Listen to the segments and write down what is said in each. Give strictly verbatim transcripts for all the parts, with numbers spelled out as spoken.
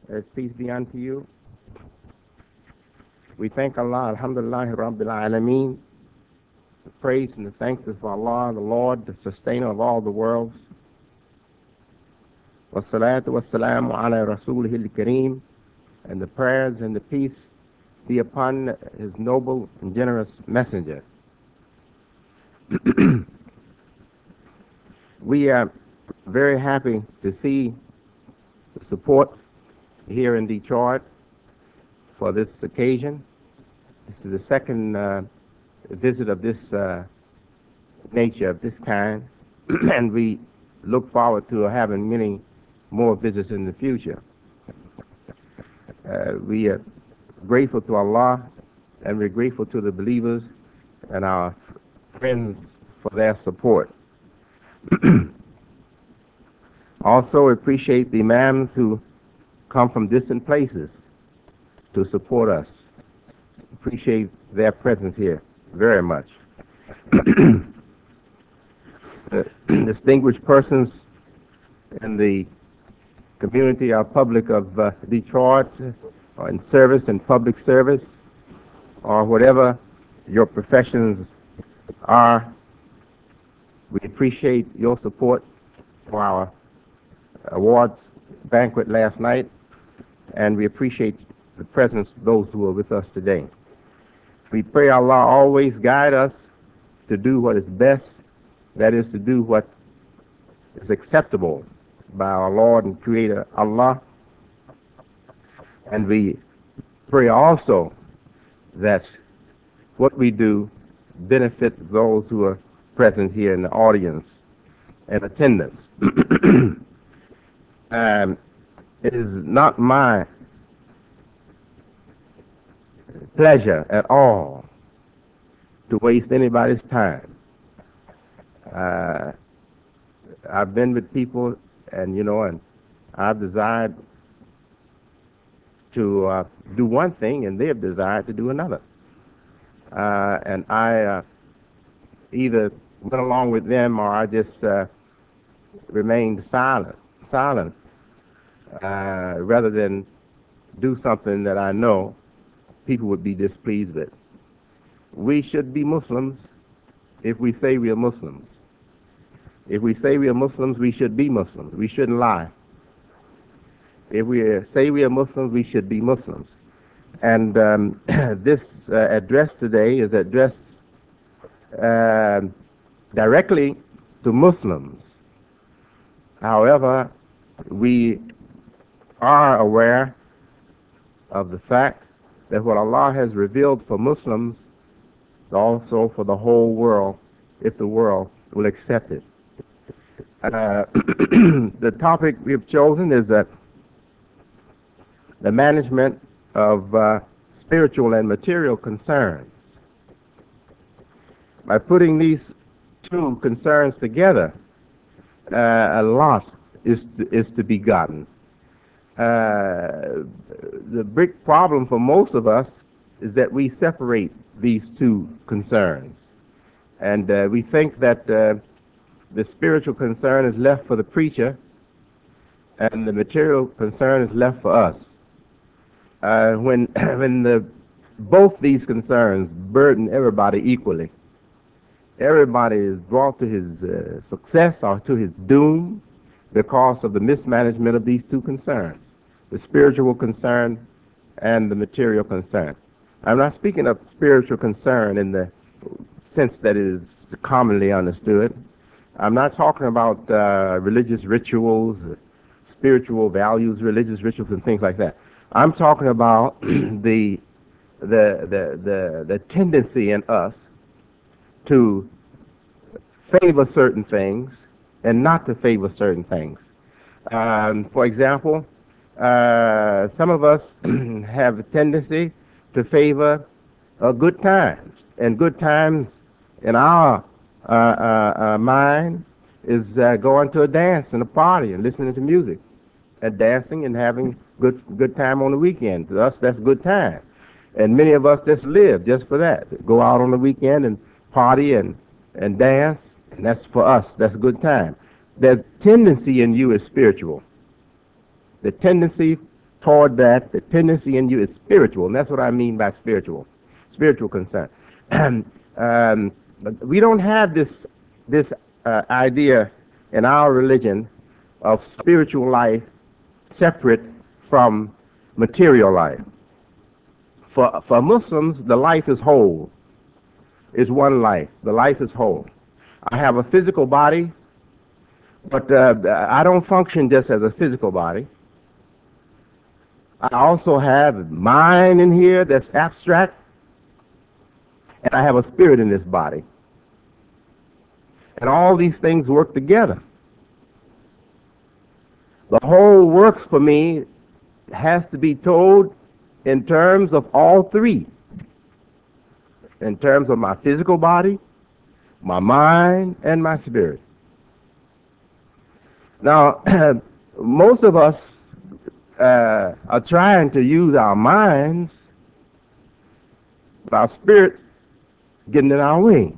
As peace be unto you. We thank Allah, Alhamdulillah, Rabbil Alameen. The praise and the thanks is for Allah, the Lord, the sustainer of all the worlds. Wassalatu wassalamu ala rasulih al-kareem. And the prayers and the peace be upon his noble and generous messenger. We are very happy to see the support here in Detroit for this occasion. This is the second uh, visit of this uh, nature, of this kind, and we look forward to having many more visits in the future. Uh, we are grateful to Allah, and we're grateful to the believers and our friends for their support. Also appreciate the imams who come from distant places to support us. Appreciate their presence here very much. uh, distinguished persons in the community or public of uh, Detroit, or in service and public service, or whatever your professions are, we appreciate your support for our awards banquet last night, and we appreciate the presence of those who are with us today. We pray Allah always guide us to do what is best, that is to do what is acceptable by our Lord and Creator Allah. And we pray also that what we do benefit those who are present here in the audience and attendance. um, it is not my pleasure at all to waste anybody's time. Uh, I've been with people, and you know, and I've desired to uh, do one thing, and they have desired to do another. Uh, and I uh, either went along with them, or I just uh, remained silent, silent, uh, rather than do something that I know people would be displeased with. We should be Muslims if we say we are Muslims. If we say we are Muslims, we should be Muslims. We shouldn't lie. If we say we are Muslims, we should be Muslims. And um, this uh, address today is addressed uh, directly to Muslims. However, we are aware of the fact that what Allah has revealed for Muslims is also for the whole world, if the world will accept it. Uh, the topic we've chosen is that the management of uh, spiritual and material concerns. By putting these two concerns together, uh, a lot is to, is to be gotten. Uh, the big problem for most of us is that we separate these two concerns. And uh, we think that uh, the spiritual concern is left for the preacher, and the material concern is left for us. Uh, when when the, both these concerns burden everybody equally, everybody is brought to his uh, success or to his doom because of the mismanagement of these two concerns, the spiritual concern and the material concern. I'm not speaking of spiritual concern in the sense that it is commonly understood. I'm not talking about uh, religious rituals, spiritual values, religious rituals, and things like that. I'm talking about the, the, the, the, the tendency in us to favor certain things and not to favor certain things. Um, for example, uh, some of us have a tendency to favor uh, good times, and good times in our uh, uh, uh, mind is uh, going to a dance and a party and listening to music and dancing and having good good time on the weekend. To us, that's good time. And many of us just live just for that. Go out on the weekend and party and, and dance, and that's for us. That's a good time. The tendency in you is spiritual. The tendency toward that, the tendency in you is spiritual, and that's what I mean by spiritual, spiritual concern. um, but we don't have this this uh, idea in our religion of spiritual life separate from material life. For for Muslims, the life is whole. Is one life. The life is whole. I have a physical body, but uh, I don't function just as a physical body. I also have mind in here that's abstract, and I have a spirit in this body. And all these things work together. The whole works for me has to be told in terms of all three. In terms of my physical body, my mind, and my spirit. Now, most of us uh, are trying to use our minds, but our spirit getting in our way.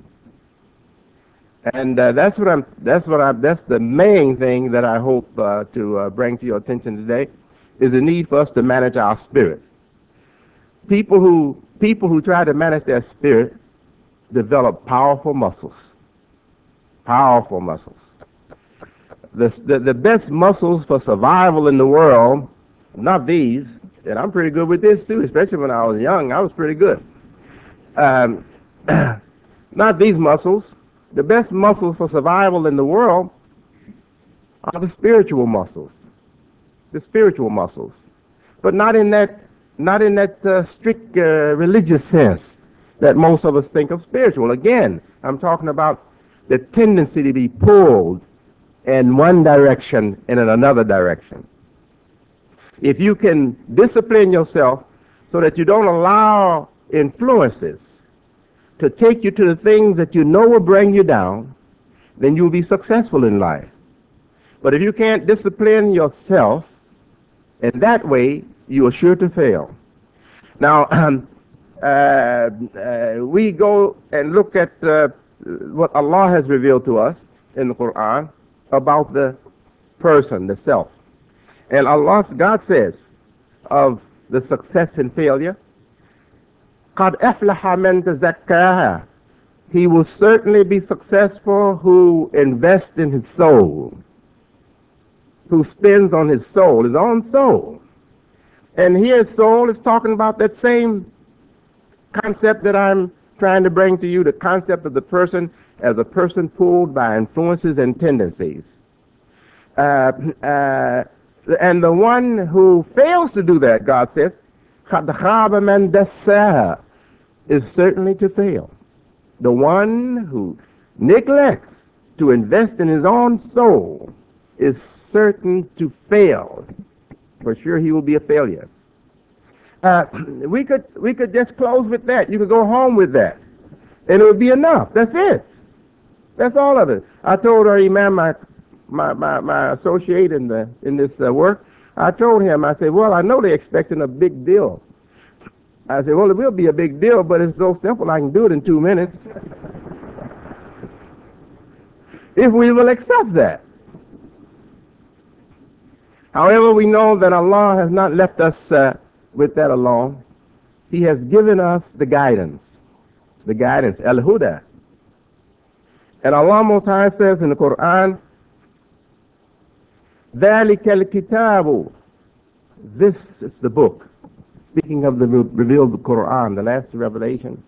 And uh, that's what I'm. That's what I. That's the main thing that I hope uh, to uh, bring to your attention today, is the need for us to manage our spirit. People who people who try to manage their spirit develop powerful muscles. Powerful muscles. The, the the best muscles for survival in the world, not these. And I'm pretty good with this too. Especially when I was young, I was pretty good. Um, not these muscles. The best muscles for survival in the world are the spiritual muscles, the spiritual muscles, but not in that, not in that uh, strict uh, religious sense that most of us think of spiritual. Again, I'm talking about the tendency to be pulled in one direction and in another direction. If you can discipline yourself so that you don't allow influences to take you to the things that you know will bring you down, then you'll be successful in life. But if you can't discipline yourself in that way, you are sure to fail. Now, um, uh, uh, we go and look at uh, what Allah has revealed to us in the Quran about the person, the self. And Allah, God says of the success and failure, قَدْ أَفْلَحَ مَنْ تَزَكَّاهَا. He will certainly be successful who invests in his soul, who spends on his soul, his own soul. And here soul is talking about that same concept that I'm trying to bring to you, the concept of the person as a person pulled by influences and tendencies. Uh, uh, and the one who fails to do that, God says, قَدْ خَابَ مَنْ دَسَّاهَا, is certainly to fail. The one who neglects to invest in his own soul is certain to fail. For sure he will be a failure. Uh, we could we could just close with that. You could go home with that. And it would be enough. That's it. That's all of it. I told our imam, my my, my, my associate in the in this uh, work, I told him, I said, well, I know they're expecting a big deal. I said, well, it will be a big deal, but it's so simple, I can do it in two minutes. If we will accept that. However, we know that Allah has not left us uh, with that alone. He has given us the guidance. The guidance, Al-Huda. And Allah Most High says in the Quran, ذَلِكَ الْكِتَابُ. This is the book. Speaking of the revealed Quran, the last revelation.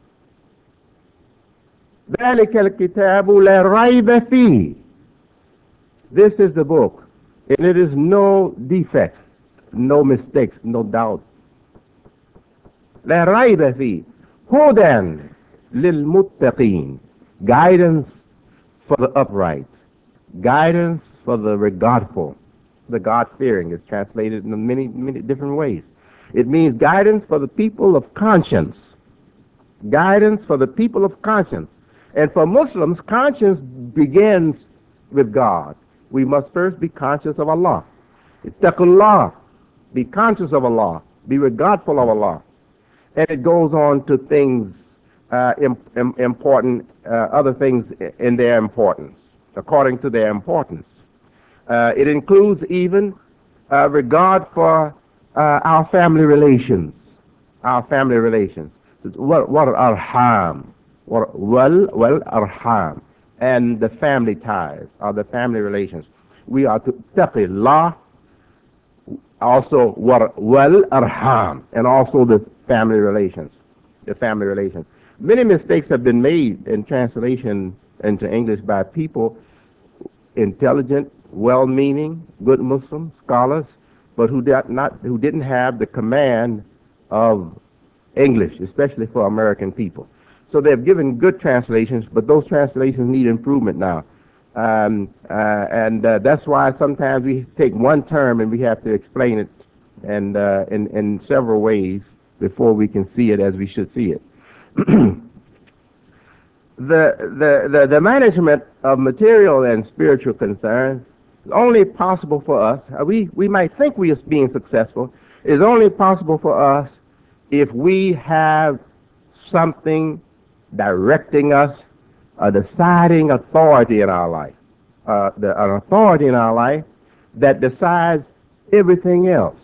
ذَلِكَ الْكِتَابُ لَا رَيْبَ فِيهِ. This is the book, and it is no defect, no mistakes, no doubt. لا ريب فيه. هدى للمتقين. Guidance for the upright. Guidance for the regardful. The God-fearing is translated in many, many different ways. It means guidance for the people of conscience. Guidance for the people of conscience. And for Muslims, conscience begins with God. We must first be conscious of Allah. Ittaqullah. Be conscious of Allah. Be regardful of Allah. And it goes on to things uh, im im important, uh, other things in their importance, according to their importance. Uh, it includes even uh, regard for uh, our family relations, our family relations. What what are arham? What well well arham, and the family ties or the family relations. We are to taqillah, also what well arham, and also the family relations, the family relations. Many mistakes have been made in translation into English by people, intelligent, well-meaning, good Muslim scholars, but who did not, who didn't have the command of English, especially for American people. So they've given good translations, but those translations need improvement now. Um, uh, and uh, that's why sometimes we take one term and we have to explain it and uh, in, in several ways before we can see it as we should see it. the, the, the, the management of material and spiritual concerns is only possible for us. Uh, we, we might think we are being successful. It's only possible for us if we have something directing us, a deciding authority in our life, uh, the, an authority in our life that decides everything else.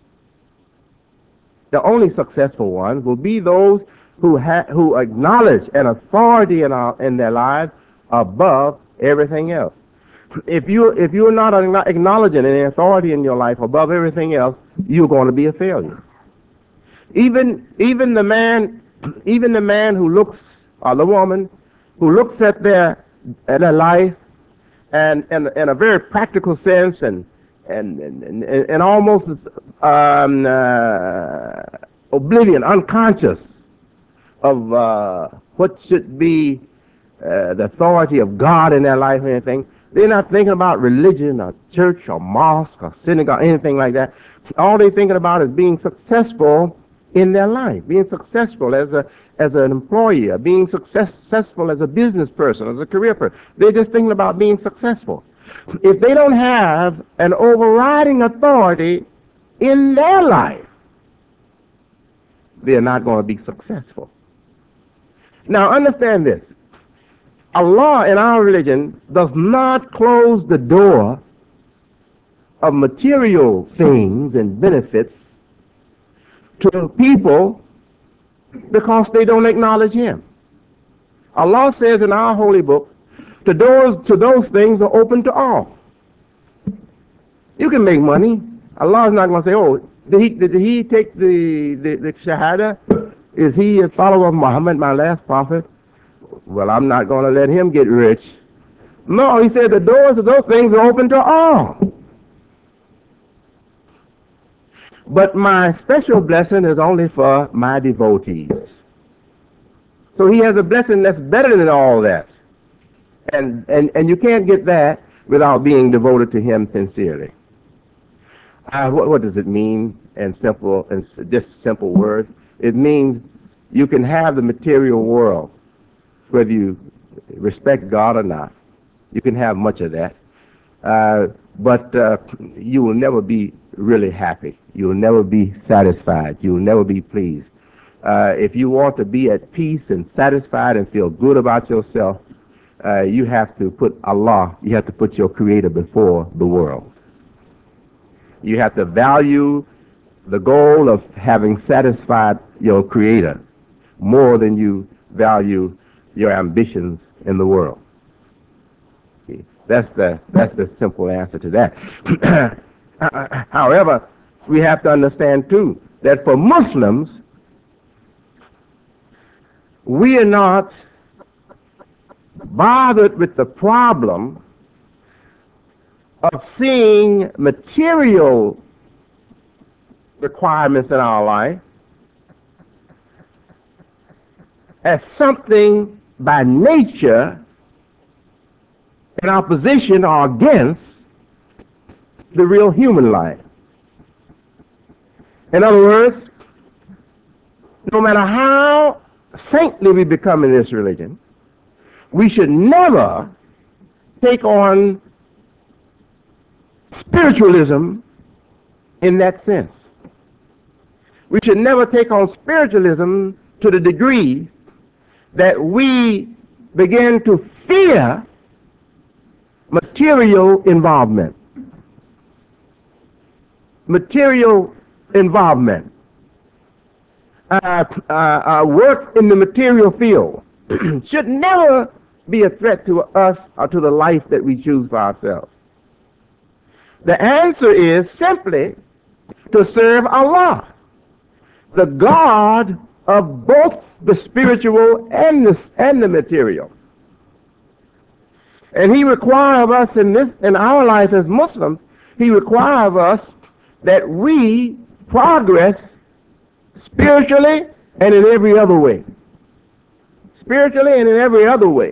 The only successful ones will be those who ha- who acknowledge an authority in our in their lives above everything else. If you if you're not acknowledging any authority in your life above everything else, you're going to be a failure. Even even the man even the man who looks, or the woman who looks at their at their life and in, in a very practical sense and and and, and, and almost um, uh, oblivion, unconscious of uh, what should be uh, the authority of God in their life or anything. They're not thinking about religion or church or mosque or synagogue, anything like that. All they're thinking about is being successful in their life, being successful as a as an employee, being success, successful as a business person, as a career person. They're just thinking about being successful. If they don't have an overriding authority in their life, they're not going to be successful. Now understand this. Allah in our religion does not close the door of material things and benefits to people because they don't acknowledge Him. Allah says in our holy book, the doors to those things are open to all. You can make money. Allah is not going to say, oh, did he, did he take the, the, the Shahada? Is he a follower of Muhammad, my last prophet? Well, I'm not going to let him get rich. No, he said the doors to those things are open to all. But my special blessing is only for my devotees. So he has a blessing that's better than all that. And, and, and you can't get that without being devoted to him sincerely. Uh, what, what does it mean in simple, in just simple words? It means you can have the material world, whether you respect God or not. You can have much of that. Uh, but uh, you will never be really happy. You will never be satisfied. You will never be pleased. Uh, if you want to be at peace and satisfied and feel good about yourself, uh, you have to put Allah, you have to put your Creator before the world. You have to value the goal of having satisfied your Creator more than you value your ambitions in the world. That's the that's the simple answer to that. However, we have to understand too that for Muslims, we are not bothered with the problem of seeing material requirements in our life as something by nature in opposition or against the real human life. In other words, no matter how saintly we become in this religion, we should never take on spiritualism in that sense. We should never take on spiritualism to the degree that we begin to fear material involvement. Material involvement, uh, uh, uh, work in the material field should never be a threat to us or to the life that we choose for ourselves. The answer is simply to serve Allah, the God of both the spiritual and the, and the material. And he requires of us in this, in our life as Muslims, he requires of us that we progress spiritually and in every other way. Spiritually and in every other way.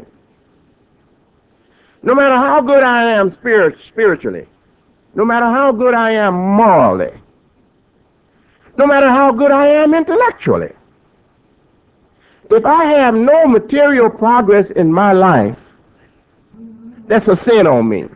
No matter how good I am spirit, spiritually, no matter how good I am morally, no matter how good I am intellectually, if I have no material progress in my life, that's a sin on me.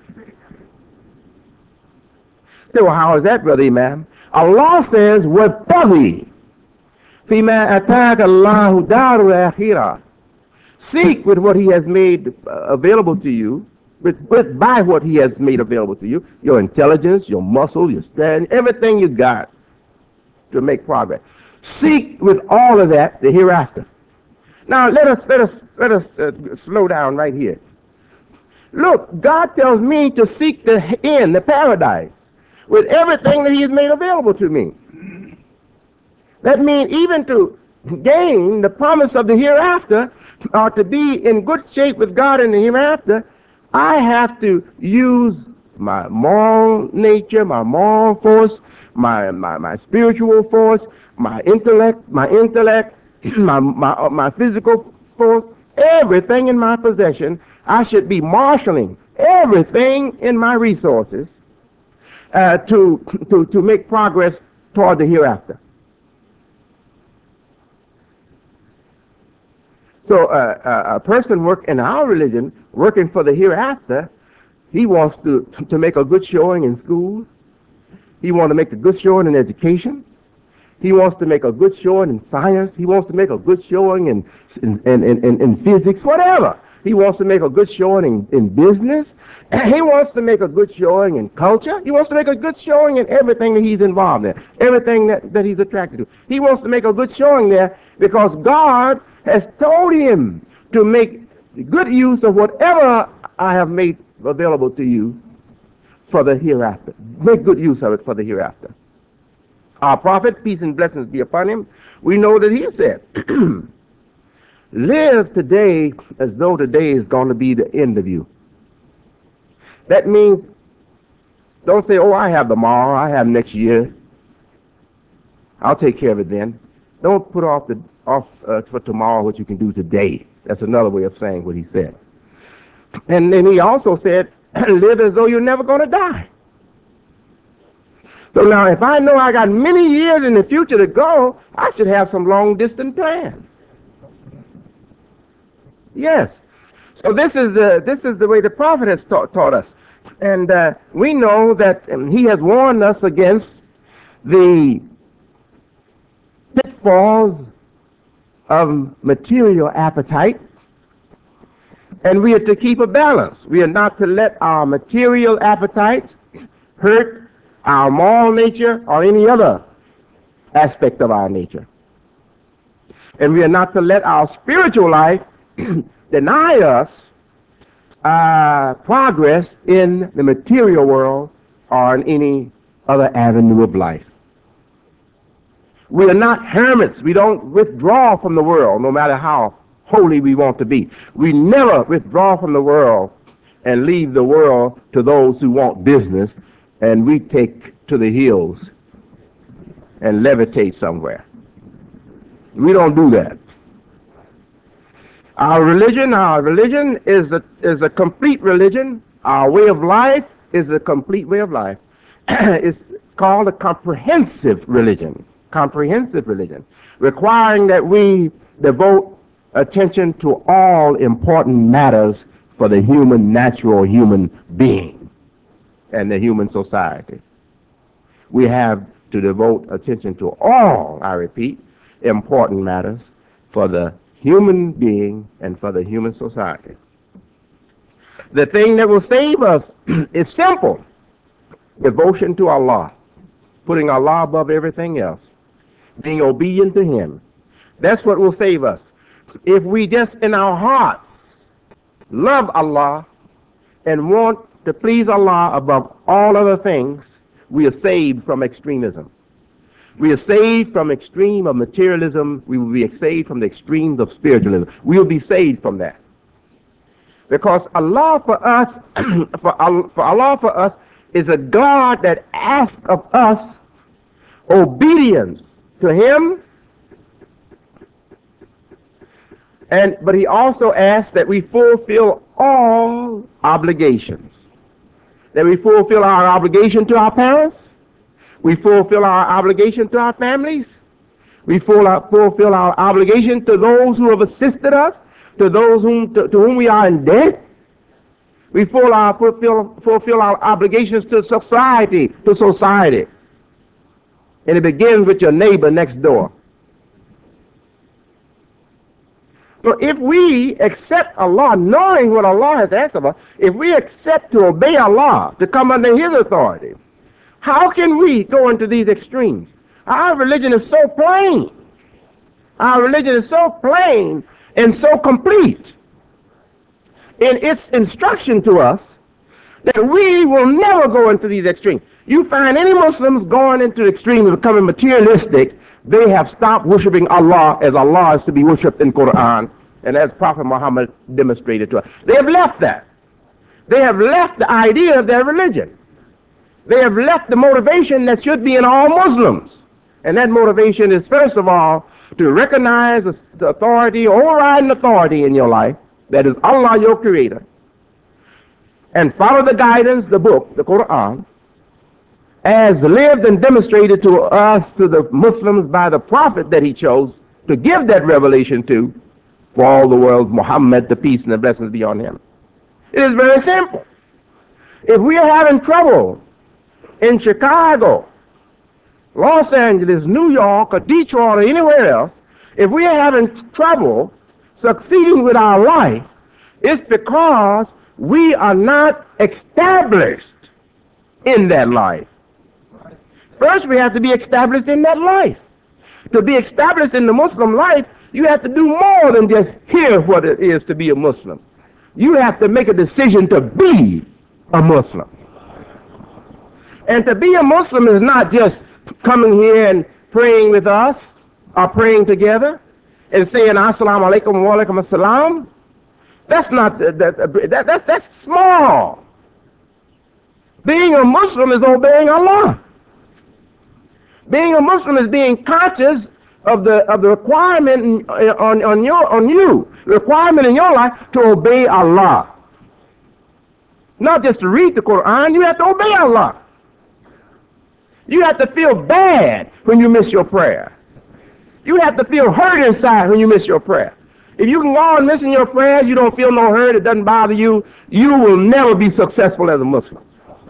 So how is that, Brother Imam? Allah says, وَابْتَغِي فِيمَا أَتَاكَ اللَّهُ دَارُ الْآخِرَةِ. Seek with what he has made uh, available to you, with, with by what he has made available to you, your intelligence, your muscle, your strength, everything you got to make progress. Seek with all of that the hereafter. Now let us let us let us uh, slow down right here. Look, God tells me to seek the end, the paradise, with everything that he has made available to me. That means even to gain the promise of the hereafter, or to be in good shape with God in the hereafter, I have to use my moral nature, my moral force, my, my, my spiritual force, my intellect, my intellect, my, my, uh, my physical force, everything in my possession. I should be marshaling everything in my resources uh, to, to, to make progress toward the hereafter. So uh, uh, a person work in our religion, working for the hereafter, he wants to, to make a good showing in school. He wants to make a good showing in education. He wants to make a good showing in science. He wants to make a good showing in, in, in, in, in physics, whatever. He wants to make a good showing in, in business. He wants to make a good showing in culture. He wants to make a good showing in everything that he's involved in, everything that, that he's attracted to. He wants to make a good showing there because God has told him to make good use of whatever I have made available to you for the hereafter. Make good use of it for the hereafter. Our prophet, peace and blessings be upon him, we know that he said, live today as though today is going to be the end of you. That means don't say, oh, I have tomorrow, I have next year, I'll take care of it then. Don't put off the off uh, for tomorrow what you can do today. That's another way of saying what he said. And then he also said, live as though you're never going to die. So now if I know I got many years in the future to go, I should have some long distance plans. Yes. So this is the, this is the way the prophet has taught, taught us. And uh, we know that um, he has warned us against the pitfalls of material appetite, and we are to keep a balance. We are not to let our material appetites hurt our moral nature or any other aspect of our nature. And we are not to let our spiritual life deny us uh, progress in the material world or in any other avenue of life. We are not hermits. We don't withdraw from the world no matter how holy we want to be. We never withdraw from the world and leave the world to those who want business, and we take to the hills and levitate somewhere. We don't do that. Our religion, our religion is a, is a complete religion. Our way of life is a complete way of life. It's called a comprehensive religion. Comprehensive religion, requiring that we devote attention to all important matters for the human, natural human being and the human society. We have to devote attention to all, I repeat, important matters for the human being and for the human society. The thing that will save us is simple: devotion to Allah. putting Allah above everything else, being obedient to Him. That's what will save us. If we just in our hearts love Allah and want to please Allah above all other things, we are saved from extremism. We are saved from extreme of materialism. We will be saved from the extremes of spiritualism. We will be saved from that. Because Allah for us, for, Allah, for Allah for us is a God that asks of us obedience to Him, and but He also asks that we fulfill all obligations. That we fulfill our obligation to our parents. We fulfill our obligation to our families. We fulfill our obligation to those who have assisted us, to those whom, to, to whom we are in debt. We fulfill our, fulfill, fulfill our obligations to society, to society. And it begins with your neighbor next door. So if we accept Allah, knowing what Allah has asked of us, if we accept to obey Allah, to come under His authority, how can we go into these extremes? Our religion is so plain. Our religion is so plain and so complete in its instruction to us that we will never go into these extremes. You find any Muslims going into the extremes of becoming materialistic, they have stopped worshiping Allah as Allah is to be worshipped in Quran and as Prophet Muhammad demonstrated to us. They have left that. They have left the idea of their religion. They have left the motivation that should be in all Muslims. And that motivation is, first of all, to recognize the authority, overriding authority in your life, that is Allah, your Creator, and follow the guidance, the book, the Quran, as lived and demonstrated to us, to the Muslims, by the Prophet that He chose to give that revelation to, for all the world, Muhammad, the peace and the blessings be on him. It is very simple. If we are having trouble in Chicago, Los Angeles, New York, or Detroit, or anywhere else, if we are having trouble succeeding with our life, it's because we are not established in that life. First, we have to be established in that life. To be established in the Muslim life, you have to do more than just hear what it is to be a Muslim. You have to make a decision to be a Muslim. And to be a Muslim is not just coming here and praying with us or praying together and saying assalamu alaikum wa alaikum assalam. That's not that, that, that, that that's small. Being a Muslim is obeying Allah. Being a Muslim is being conscious of the of the requirement on on your on you, the requirement in your life to obey Allah. Not just to read the Quran, you have to obey Allah. You have to feel bad when you miss your prayer. You have to feel hurt inside when you miss your prayer. If you can go on missing your prayers, you don't feel no hurt, it doesn't bother you, you will never be successful as a Muslim.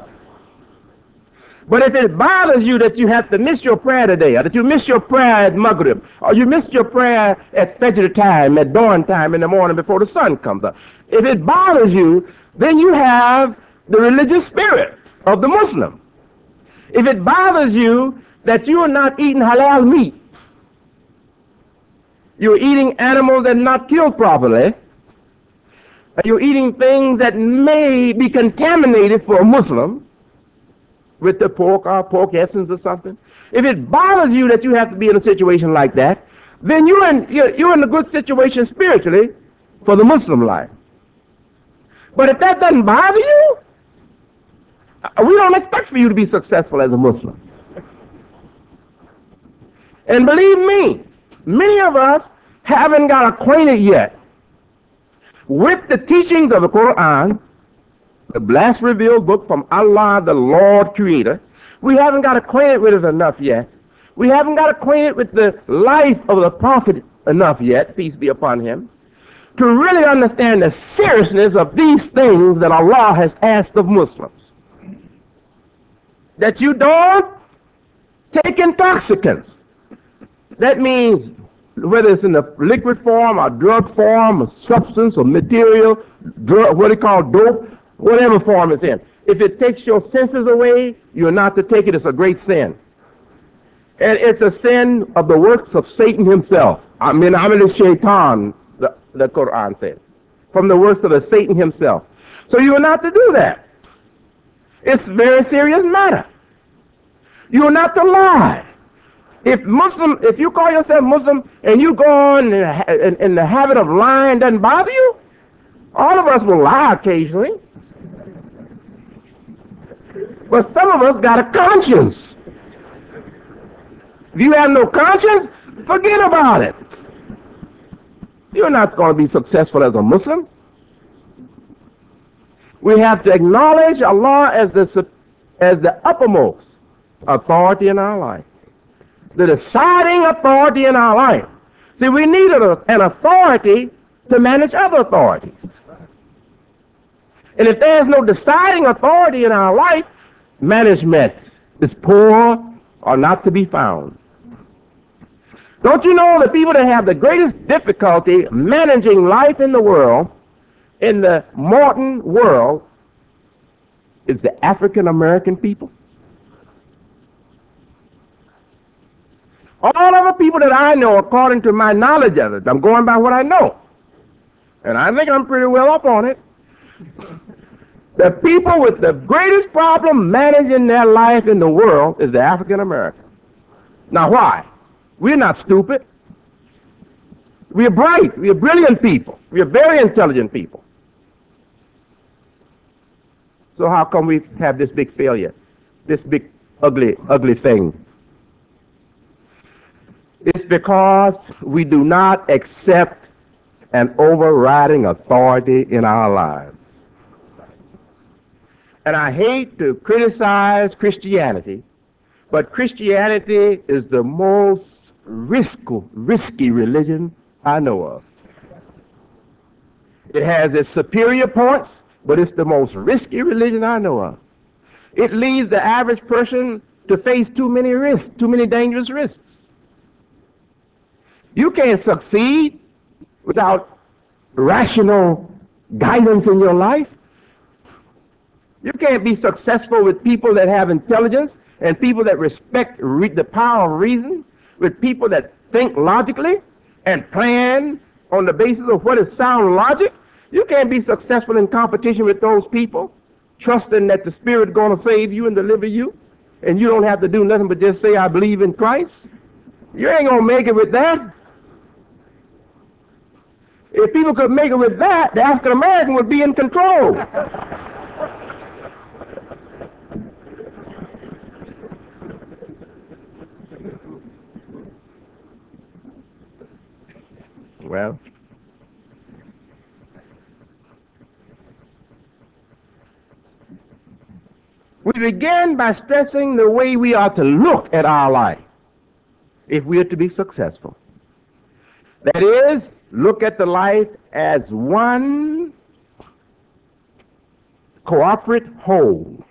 But if it bothers you that you have to miss your prayer today, or that you miss your prayer at Maghrib, or you missed your prayer at Fajr time, at dawn time in the morning before the sun comes up, if it bothers you, then you have the religious spirit of the Muslim. If it bothers you that you are not eating halal meat, you're eating animals that are not killed properly, you're eating things that may be contaminated for a Muslim, with the pork or pork essence or something. If it bothers you that you have to be in a situation like that, then you're in, you're, you're in a good situation spiritually for the Muslim life. But if that doesn't bother you, we don't expect for you to be successful as a Muslim. And believe me, many of us haven't got acquainted yet with the teachings of the Quran, the blessed revealed book from Allah, the Lord Creator. We haven't got acquainted with it enough yet. We haven't got acquainted with the life of the Prophet enough yet, peace be upon him, to really understand the seriousness of these things that Allah has asked of Muslims. That you don't take intoxicants. That means whether it's in the liquid form or drug form or substance or material, drug, what they call dope, whatever form it's in. If it takes your senses away, you're not to take it. It's a great sin. And it's a sin of the works of Satan himself. I mean, I'm the shaitan, the, the Quran says. From the works of the Satan himself. So you are not to do that. It's a very serious matter. You are not to lie. If Muslim, if you call yourself Muslim and you go on in, in, in the habit of lying doesn't bother you, all of us will lie occasionally. But some of us got a conscience. If you have no conscience, forget about it. You're not going to be successful as a Muslim. We have to acknowledge Allah as the, as the uppermost authority in our life. The deciding authority in our life. See, we need a, an authority to manage other authorities. And if there's no deciding authority in our life, management is poor or not to be found. Don't you know the people that have the greatest difficulty managing life in the world, in the modern world, is the African American people? All of the people that I know, according to my knowledge of it, I'm going by what I know, and I think I'm pretty well up on it, the people with the greatest problem managing their life in the world is the African American. Now why? We're not stupid. We're bright. We're brilliant people. We're very intelligent people. So how come we have this big failure? This big ugly, ugly thing? It's because we do not accept an overriding authority in our lives. And I hate to criticize Christianity, but Christianity is the most risky, risky religion I know of. It has its superior points, but it's the most risky religion I know of. It leads the average person to face too many risks, too many dangerous risks. You can't succeed without rational guidance in your life. You can't be successful with people that have intelligence and people that respect re- the power of reason, with people that think logically and plan on the basis of what is sound logic. You can't be successful in competition with those people, trusting that the Spirit is going to save you and deliver you, and you don't have to do nothing but just say, I believe in Christ. You ain't going to make it with that. If people could make it with that, the African American would be in control. Well, we begin by stressing the way we are to look at our life if we are to be successful. That is, look at the life as one cooperative whole.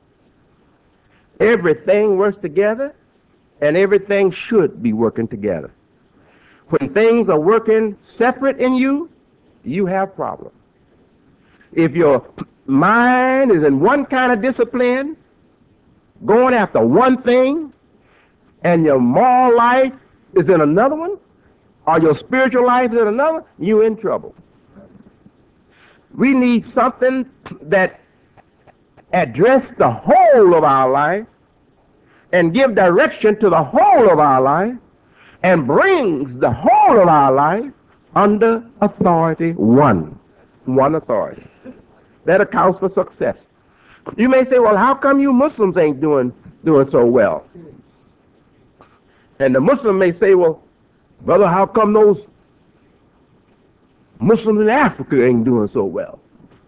Everything works together, and everything should be working together. When things are working separate in you, you have problems. If your mind is in one kind of discipline, going after one thing, and your moral life is in another one, or your spiritual life is in another, you're in trouble. We need something that addresses the whole of our life and give direction to the whole of our life and brings the whole of our life under authority one. One authority. That accounts for success. You may say, well, how come you Muslims ain't doing, doing so well? And the Muslim may say, well, brother, how come those Muslims in Africa ain't doing so well?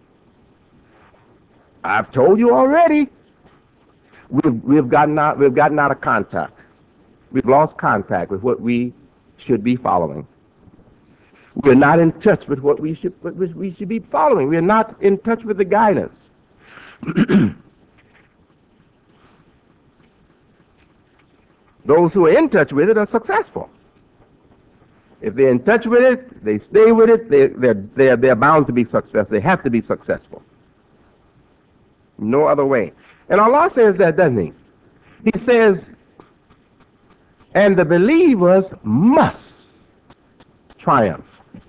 I've told you already. We've, we've, gotten out, we've gotten out of contact. We've lost contact with what we should be following. We're not in touch with what we should, what we should be following. We're not in touch with the guidance. Those who are in touch with it are successful. If they're in touch with it, they stay with it, they, they're, they're, they're bound to be successful. They have to be successful. No other way. And Allah says that, doesn't he? He says, And the believers must triumph.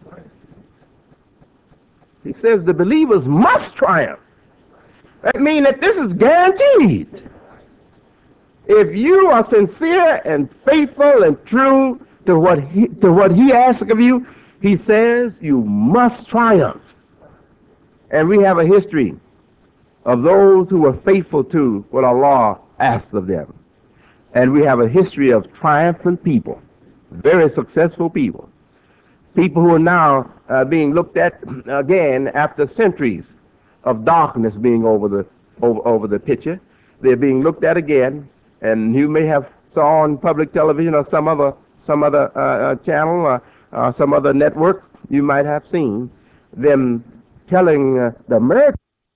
He says the believers must triumph. That means that this is guaranteed. If you are sincere and faithful and true to what he, to what he asks of you, he says you must triumph. And we have a history of those who were faithful to what Allah asks of them. And we have a history of triumphant people, very successful people, people who are now uh, being looked at again after centuries of darkness being over the over, over the picture. They're being looked at again, and you may have saw on public television or some other some other uh, uh, channel or uh, some other network, you might have seen them telling uh, the American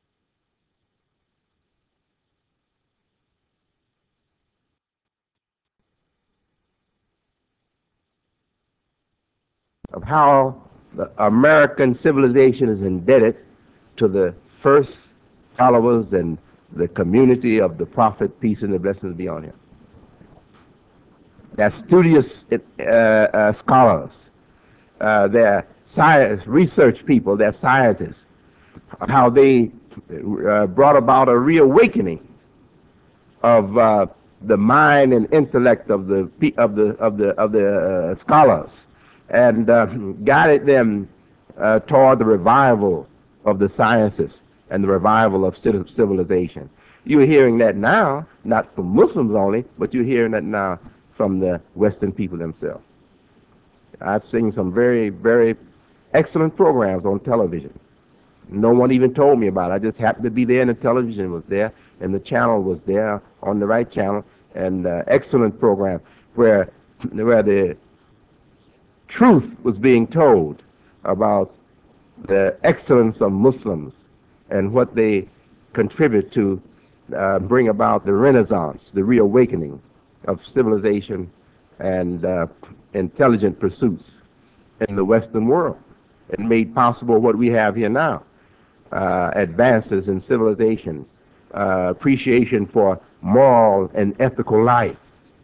of how the American civilization is indebted to the first followers and the community of the Prophet, peace and the blessings be on him. They're studious uh, uh, scholars, uh, they're science, research people, they're scientists, of how they uh, brought about a reawakening of uh, the mind and intellect of the of the of the of the uh, scholars, and uh, guided them uh, toward the revival of the sciences and the revival of civilization. You're hearing that now, not from Muslims only, but you're hearing that now from the Western people themselves. I've seen some very, very excellent programs on television. No one even told me about it. I just happened to be there, and the television was there, and the channel was there on the right channel, and uh, excellent program where where the truth was being told about the excellence of Muslims and what they contribute to uh, bring about the renaissance, the reawakening of civilization and uh, intelligent pursuits in the Western world, and made possible what we have here now. Uh, advances in civilization, uh, appreciation for moral and ethical life.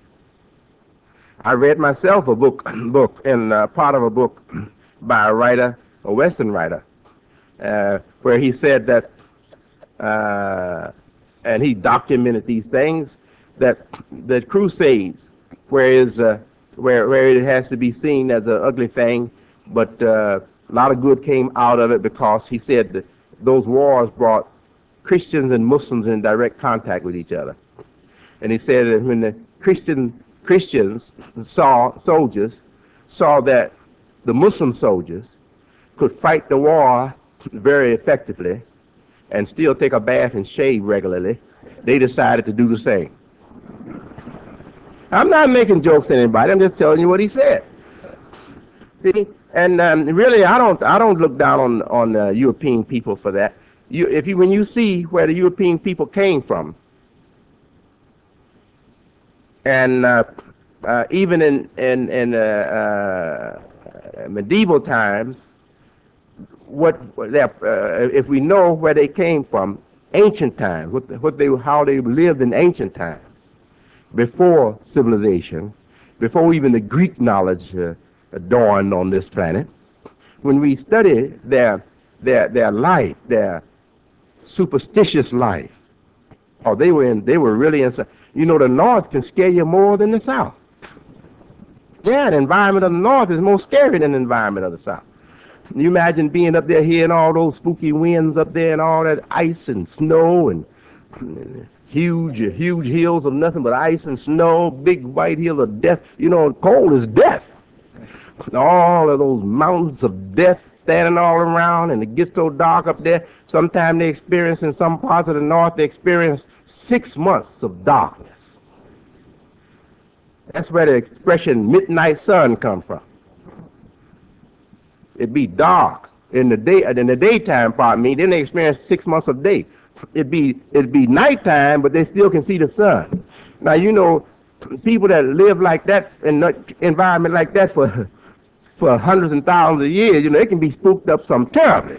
I read myself a book, book, and uh, part of a book by a writer, a Western writer, uh, where he said that, uh, and he documented these things, that the Crusades, whereas uh, where where it has to be seen as an ugly thing, but uh, a lot of good came out of it, because he said that those wars brought Christians and Muslims in direct contact with each other. And he said that when the Christian Christians saw soldiers saw that the Muslim soldiers could fight the war very effectively and still take a bath and shave regularly, they decided to do the same. I'm not making jokes at anybody. I'm just telling you what he said. See, and um, really, I don't, I don't look down on on uh, European people for that. You, if you, when you see where the European people came from, and uh, uh, even in in in uh, uh, medieval times, what uh, if we know where they came from, ancient times, what, what they, how they lived in ancient times, before civilization, before even the Greek knowledge uh, dawned on this planet. When we study their their their life, their superstitious life, oh, they were in, they were really inside. You know, the North can scare you more than the South. Yeah, the environment of the North is more scary than the environment of the South. You imagine being up there, hearing all those spooky winds up there, and all that ice and snow, and huge, huge hills of nothing but ice and snow, big white hills of death. You know, cold is death. All of those mountains of death standing all around, and it gets so dark up there. Sometimes they experience, in some parts of the North, they experience six months of darkness. That's where the expression midnight sun comes from. It'd be dark in the day, in the daytime, pardon me. Then they experience six months of day. It'd be it'd be nighttime, but they still can see the sun. Now, you know, people that live like that in that environment like that for for hundreds and thousands of years, you know, they can be spooked up some terribly.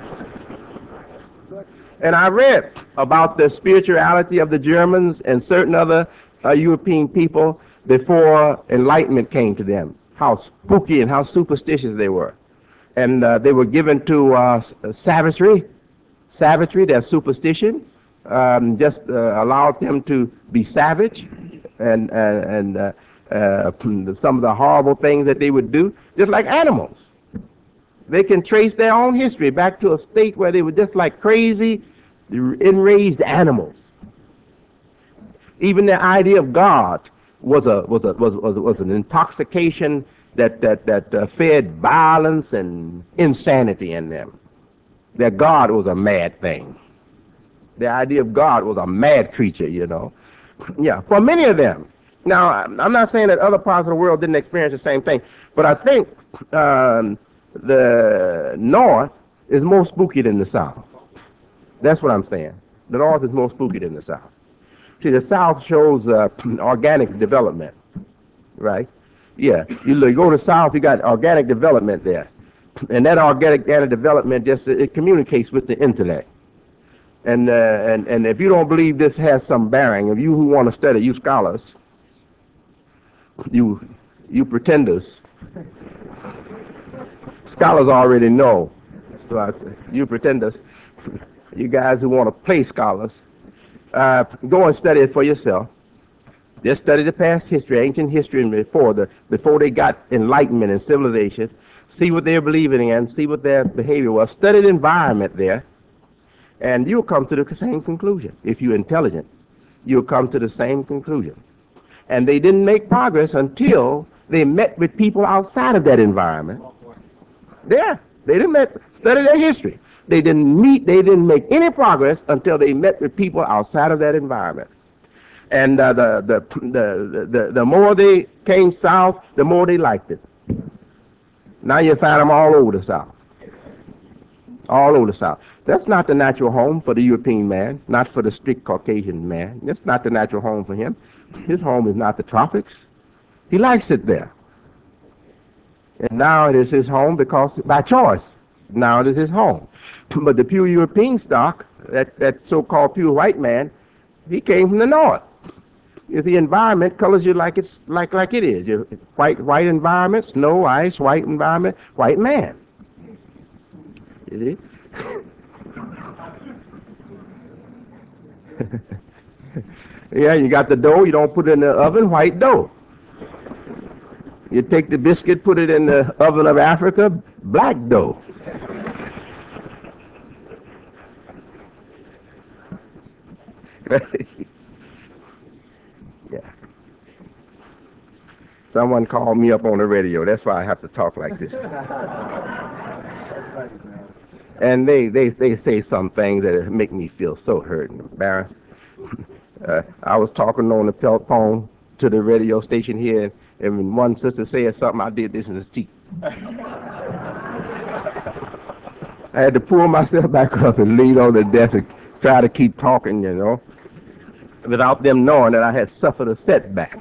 And I read about the spirituality of the Germans and certain other uh, European people, before enlightenment came to them, how spooky and how superstitious they were. And uh, they were given to uh, savagery, savagery, their superstition, um, just uh, allowed them to be savage, and, uh, and uh, uh, some of the horrible things that they would do, just like animals. They can trace their own history back to a state where they were just like crazy, enraged animals. Even their idea of God was a was a was was, was an intoxication that that that uh, fed violence and insanity in them. Their God was a mad thing. The idea of God was a mad creature, you know. Yeah, for many of them. Now, I'm not saying that other parts of the world didn't experience the same thing, but I think um, the North is more spooky than the South. That's what I'm saying. The North is more spooky than the South. See, the South shows uh, organic development, right? Yeah, you, look, you go to the South, you got organic development there. And that organic, organic development just, it communicates with the intellect. And, uh, and, and if you don't believe this has some bearing, if you who want to study, you scholars, you, you pretenders, scholars already know. So I, you pretenders, you guys who want to play scholars, uh, go and study it for yourself. Just study the past history, ancient history, and before the before they got enlightenment and civilization. See what they're believing in, see what their behavior was. Study the environment there, and you'll come to the same conclusion. If you're intelligent, you'll come to the same conclusion. And they didn't make progress until they met with people outside of that environment. Yeah, they didn't met, study their history. They didn't meet, they didn't make any progress until they met with people outside of that environment. And uh, the, the, the, the, the more they came south, the more they liked it. Now you find them all over the South. All over the South. That's not the natural home for the European man, not for the strict Caucasian man. That's not the natural home for him. His home is not the tropics. He likes it there. And now it is his home because by choice. Now it is his home. But the pure European stock, that, that so-called pure white man, he came from the north. Is the environment colors you like it's like like it is. Your white white environment, snow, ice, white environment, white man. You see? Yeah, you got the dough, you don't put it in the oven, white dough. You take the biscuit, put it in the oven of Africa, black dough. Yeah. Someone called me up on the radio. That's why I have to talk like this. And they, they, they say some things that make me feel so hurt and embarrassed. Uh, I was talking on the telephone to the radio station here, and when one sister said something, I did this in his teeth. I had to pull myself back up and lean on the desk and try to keep talking, you know, without them knowing that I had suffered a setback.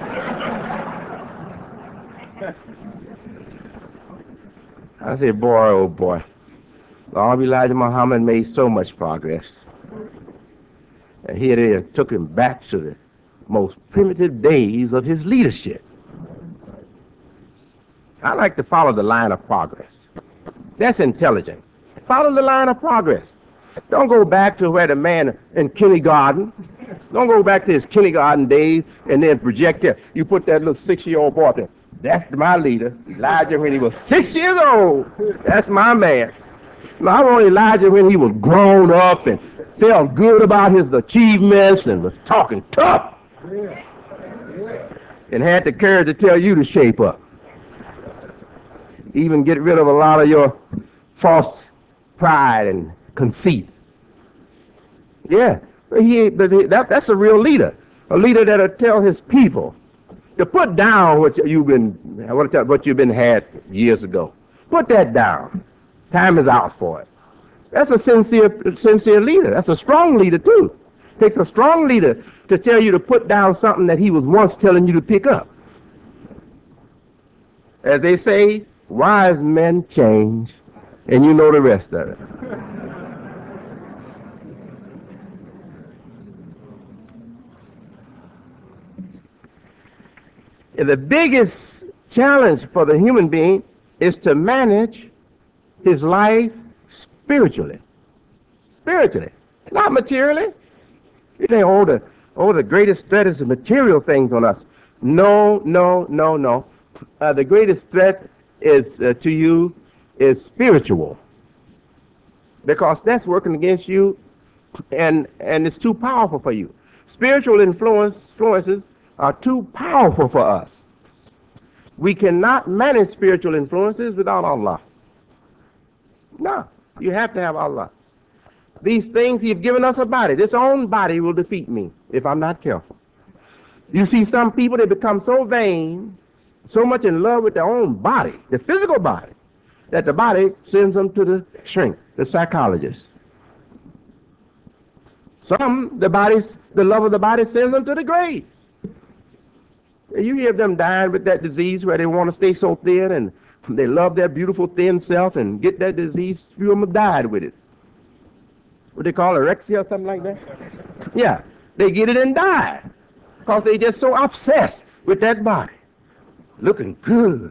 I said, boy, oh boy, Lord Elijah Muhammad made so much progress. And here it is, took him back to the most primitive days of his leadership. I like to follow the line of progress. That's intelligent. Follow the line of progress. Don't go back to where the man in kindergarten, don't go back to his kindergarten days and then project it. You put that little six-year-old boy there. That's my leader, Elijah, when he was six years old. That's my man. No, I want Elijah when he was grown up and felt good about his achievements and was talking tough. And had the courage to tell you to shape up. Even get rid of a lot of your false pride and conceit. Yeah, but he, but he, that, that's a real leader. A leader that'll tell his people to put down what you've been, what you've been had years ago. Put that down. Time is out for it. That's a sincere, sincere leader. That's a strong leader too. It takes a strong leader to tell you to put down something that he was once telling you to pick up. As they say, wise men change, and you know the rest of it. the biggest challenge for the human being is to manage his life spiritually. Spiritually, not materially. You think, oh, the, oh, the greatest threat is the material things on us. No, no, no, no. Uh, the greatest threat is uh, to you is spiritual, because that's working against you, and and it's too powerful for you. Spiritual influence, influences are too powerful for us. We cannot manage spiritual influences without Allah. No, you have to have Allah. These things, He's given us a body. This own body will defeat me if I'm not careful. You see some people, they become so vain, so much in love with their own body, the physical body, that the body sends them to the shrink, the psychologist. Some, the bodies, the love of the body sends them to the grave. You hear them dying with that disease where they want to stay so thin, and they love their beautiful thin self and get that disease. Few of them have died with it. What they call anorexia or something like that? Yeah, they get it and die because they just so obsessed with that body, looking good.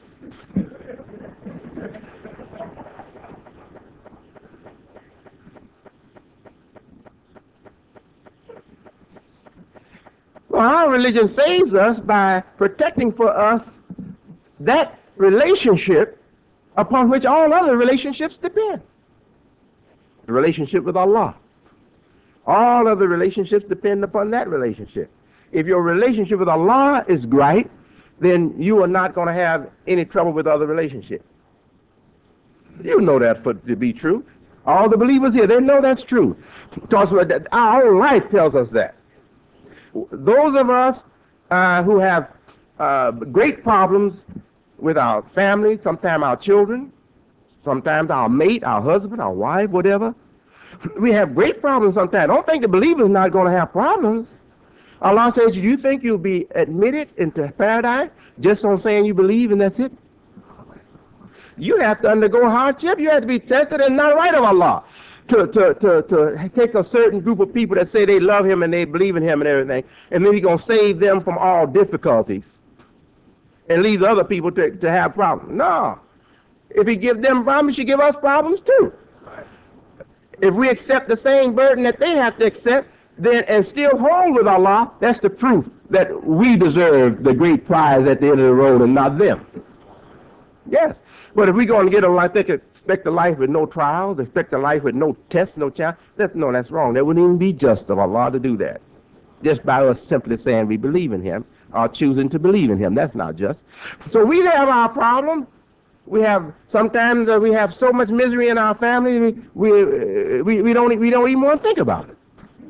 Well, our religion saves us by protecting for us that relationship upon which all other relationships depend. The relationship with Allah. All other relationships depend upon that relationship. If your relationship with Allah is right, then you are not going to have any trouble with other relationships. You know that for to be true. All the believers here, they know that's true. Because our own life tells us that. Those of us uh, who have uh, great problems with our family, sometimes our children, sometimes our mate, our husband, our wife, whatever, we have great problems sometimes. Don't think the believer is not going to have problems. Allah says, do you think you'll be admitted into paradise just on saying you believe and that's it? You have to undergo hardship. You have to be tested, and not right of Allah to, to, to, to take a certain group of people that say they love Him and they believe in Him and everything, and then He's going to save them from all difficulties and leave the other people to, to have problems. No. If He give them problems, He should give us problems too. If we accept the same burden that they have to accept, then and still hold with Allah, that's the proof that we deserve the great prize at the end of the road and not them. Yes. But if we're going to get a life, they could expect a life with no trials, expect a life with no tests, no challenge. That, no, that's wrong. That wouldn't even be just of Allah to do that. Just by us simply saying we believe in Him or choosing to believe in Him. That's not just. So we have our problems. We have sometimes uh, we have so much misery in our family, we we, uh, we we don't we don't even want to think about it.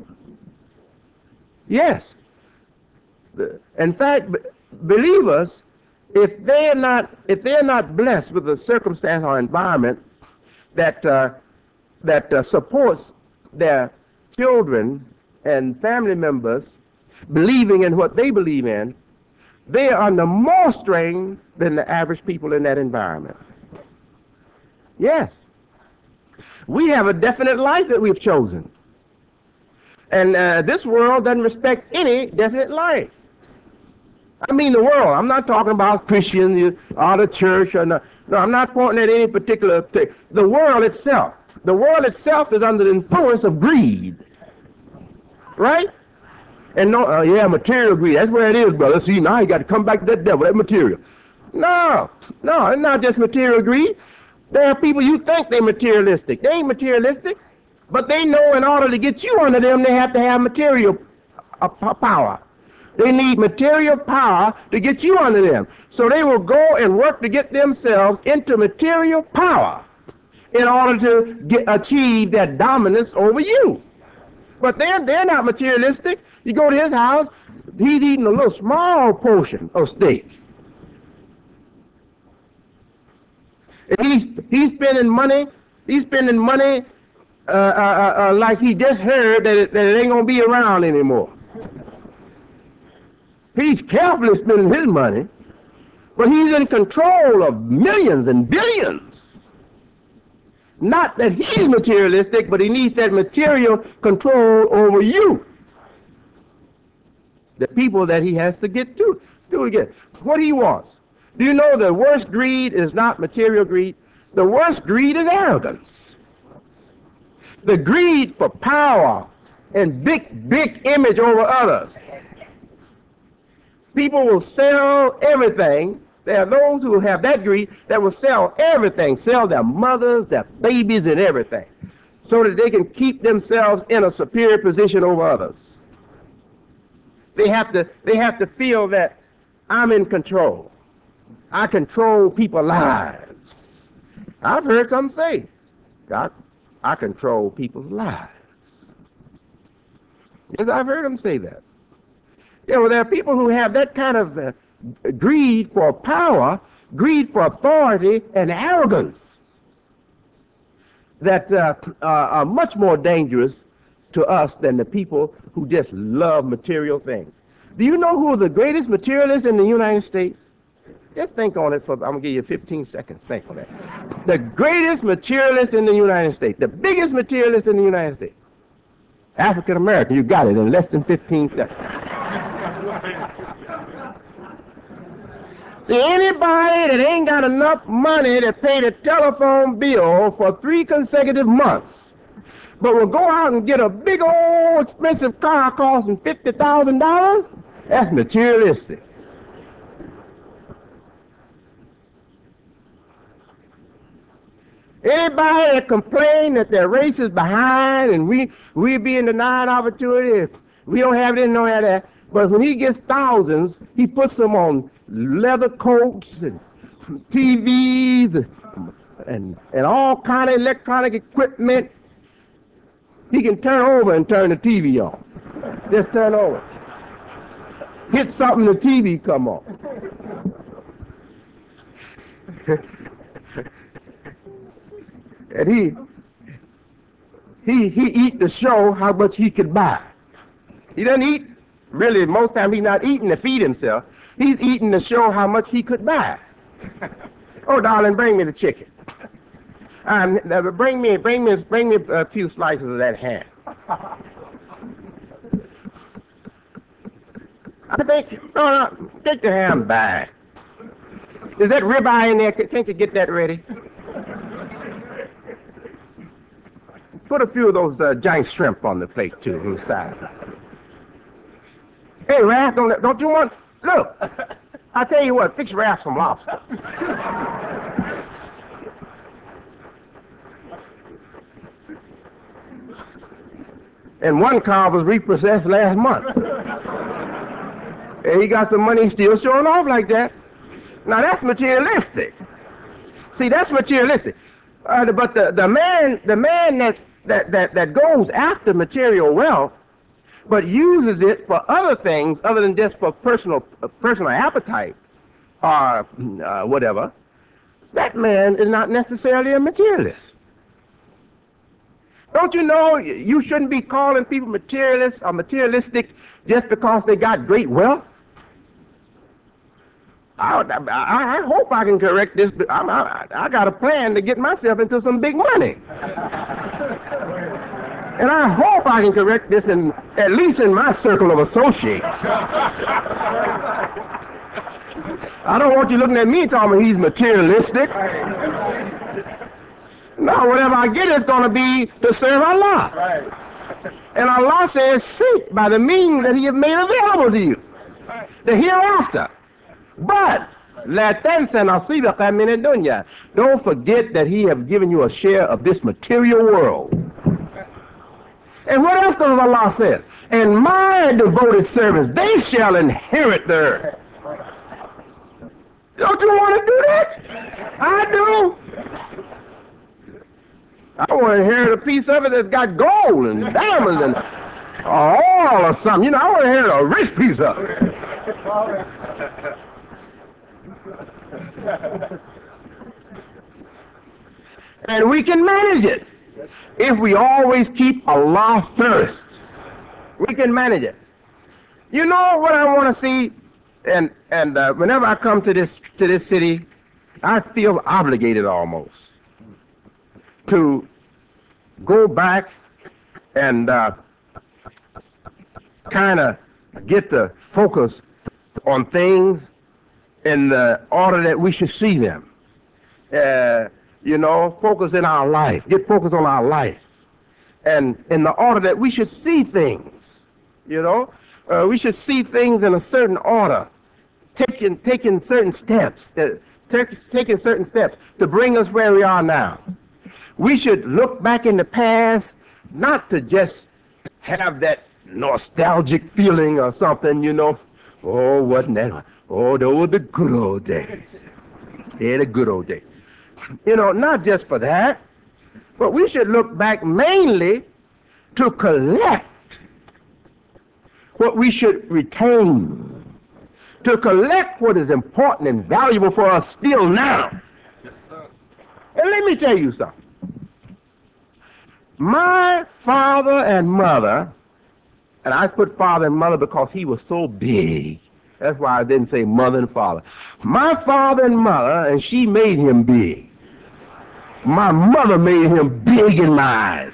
Yes. In fact, b- believers, if they're not if they're not blessed with a circumstance or environment that uh, that uh, supports their children and family members believing in what they believe in, they are under more strain than the average people in that environment. Yes. We have a definite life that we've chosen. And uh, this world doesn't respect any definite life. I mean the world. I'm not talking about Christians or the church. Or no, no, I'm not pointing at any particular thing. The world itself. The world itself is under the influence of greed. Right? And no, uh, yeah, material greed. That's where it is, brother. See, now you got to come back to that devil, that material. No, no, it's not just material greed. There are people you think they're materialistic. They ain't materialistic, but they know in order to get you under them, they have to have material uh, power. They need material power to get you under them. So they will go and work to get themselves into material power in order to get, achieve that dominance over you. But they're, they're not materialistic. You go to his house, he's eating a little small portion of steak. And he's, he's spending money, he's spending money uh, uh, uh, like he just heard that it, that it ain't going to be around anymore. He's carefully spending his money, but he's in control of millions and billions. Not that he's materialistic, but he needs that material control over you. The people that he has to get to. Do it again. What he wants. Do you know the worst greed is not material greed? The worst greed is arrogance. The greed for power and big, big image over others. People will sell everything. There are those who have that greed that will sell everything, sell their mothers, their babies, and everything, so that they can keep themselves in a superior position over others. They have to, they have to feel that I'm in control. I control people's lives. I've heard some say, God, I control people's lives. Yes, I've heard them say that. You know, there are people who have that kind of uh, greed for power, greed for authority, and arrogance that uh, uh, are much more dangerous to us than the people who just love material things. Do you know who are the greatest materialists in the United States? Just think on it for, I'm going to give you fifteen seconds. Think on that. The greatest materialist in the United States, the biggest materialist in the United States, African American. You got it in less than fifteen seconds. See, anybody that ain't got enough money to pay the telephone bill for three consecutive months, but will go out and get a big old expensive car costing fifty thousand dollars, that's materialistic. Anybody that complain that their race is behind and we we being denied opportunity, we don't have this, no have that. But when he gets thousands, he puts them on leather coats and T Vs and and all kind of electronic equipment. He can turn over and turn the T V on. Just turn over. Hit something, the T V come on. And he he he eat to show how much he could buy. He doesn't eat, really, most time he's not eating to feed himself. He's eating to show how much he could buy. Oh, darling, bring me the chicken. Um, bring me, bring me, bring me a few slices of that ham. I think, no, no, take the ham back. Is that ribeye in there? Can't you get that ready? Put a few of those uh, giant shrimp on the plate, too, on the side. Hey, Raph, don't, don't you want... Look, I tell you what, fix Raph some lobster. And one car was repossessed last month. And he got some money still showing off like that. Now, that's materialistic. See, that's materialistic. Uh, but the, the man, the man that, that, that, that goes after material wealth, but uses it for other things other than just for personal uh, personal appetite or uh, whatever, that man is not necessarily a materialist. Don't you know you shouldn't be calling people materialists or materialistic just because they got great wealth? I, I, I hope I can correct this. But I'm, I, I got a plan to get myself into some big money. And I hope I can correct this in, at least in my circle of associates. I don't want you looking at me and telling me he's materialistic. No, whatever I get is going to be to serve Allah. And Allah says, seek by the means that he has made available to you, the hereafter. But la tansa nasibaka min ad-dunya. Don't forget that he has given you a share of this material world. And what else does Allah say? And my devoted servants, they shall inherit the earth. Don't you want to do that? I do. I want to inherit a piece of it that's got gold and diamonds and oil or something. You know, I want to inherit a rich piece of it. And we can manage it if we always keep Allah first. We can manage it. You know what I want to see, and and uh, whenever I come to this to this city, I feel obligated almost to go back and uh, kind of get the focus on things in the order that we should see them. Uh, you know, focus in our life. Get focused on our life. And in the order that we should see things. You know, uh, we should see things in a certain order. Taking, taking certain steps. That, taking certain steps to bring us where we are now. We should look back in the past, not to just have that nostalgic feeling or something, you know. Oh, wasn't that? Oh, those were the good old days. Yeah, the good old days. You know, not just for that, but we should look back mainly to collect what we should retain, to collect what is important and valuable for us still now. Yes, sir. And let me tell you something. My father and mother, and I put father and mother because he was so big. That's why I didn't say mother and father. My father and mother, and she made him big. My mother made him big in my eyes.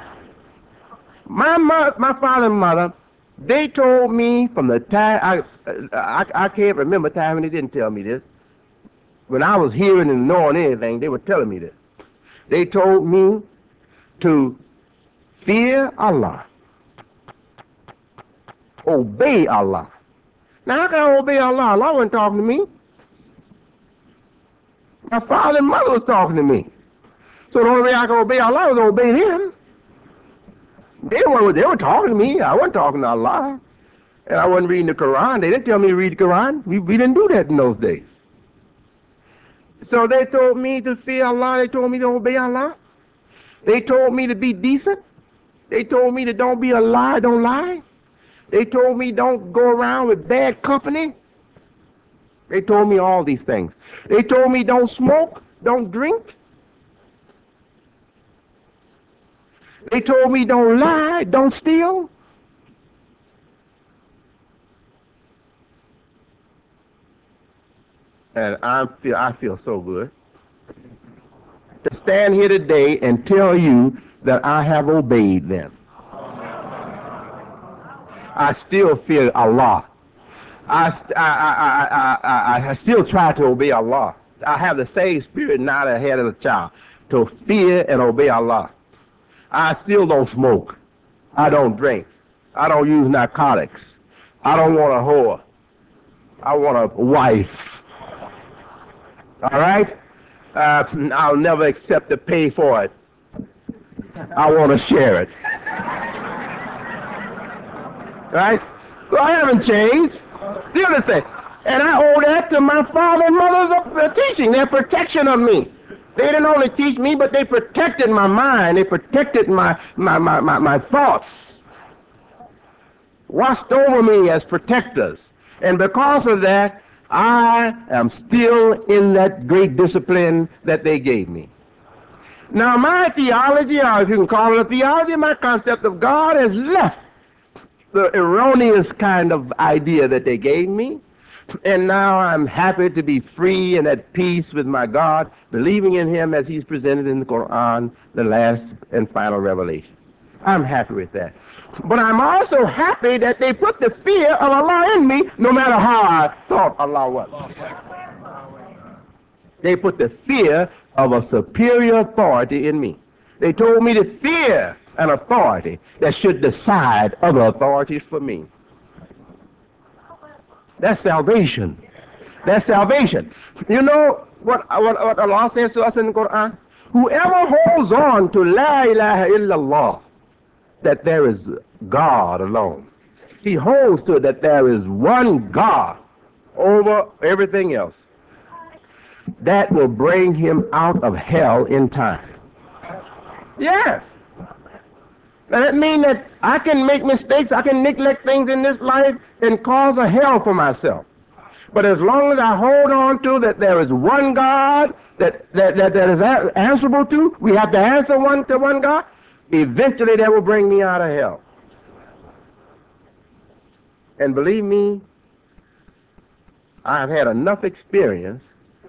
My mo- my father and mother, they told me from the time, I, I, I can't remember time when they didn't tell me this. When I was hearing and knowing anything, they were telling me this. They told me to fear Allah, obey Allah. Now, how can I obey Allah? Allah wasn't talking to me. My father and mother was talking to me. So the only way I could obey Allah was to obey them. They were, they were talking to me. I wasn't talking to Allah. And I wasn't reading the Quran. They didn't tell me to read the Quran. We, we didn't do that in those days. So they told me to fear Allah. They told me to obey Allah. They told me to be decent. They told me to don't be a lie, don't lie. They told me don't go around with bad company. They told me all these things. They told me don't smoke, don't drink. They told me don't lie, don't steal. And I feel, I feel so good to stand here today and tell you that I have obeyed them. I still fear Allah. I, I, I, I, I, I still try to obey Allah. I have the same spirit now that I had as a child, to fear and obey Allah. I still don't smoke. I don't drink. I don't use narcotics. I don't want a whore. I want a wife. All right? Uh, I'll never accept to pay for it. I want to share it. Right? So I haven't changed. The other thing. And I owe that to my father and mother's teaching, their protection of me. They didn't only teach me, but they protected my mind. They protected my, my, my, my, my thoughts. Watched over me as protectors. And because of that, I am still in that great discipline that they gave me. Now my theology, or if you can call it a theology, my concept of God has left the erroneous kind of idea that they gave me. And now I'm happy to be free and at peace with my God, believing in him as he's presented in the Quran, the last and final revelation. I'm happy with that. But I'm also happy that they put the fear of Allah in me, no matter how I thought Allah was. They put the fear of a superior authority in me. They told me to fear an authority that should decide other authorities for me. That's salvation. That's salvation. You know what, what, what Allah says to us in the Quran? Whoever holds on to La ilaha illallah, that there is God alone. He holds to that there is one God over everything else. That will bring him out of hell in time. Yes. Now that means that I can make mistakes, I can neglect things in this life and cause a hell for myself. But as long as I hold on to that there is one God that, that, that, that is answerable to, we have to answer one to one God, eventually that will bring me out of hell. And believe me, I've had enough experience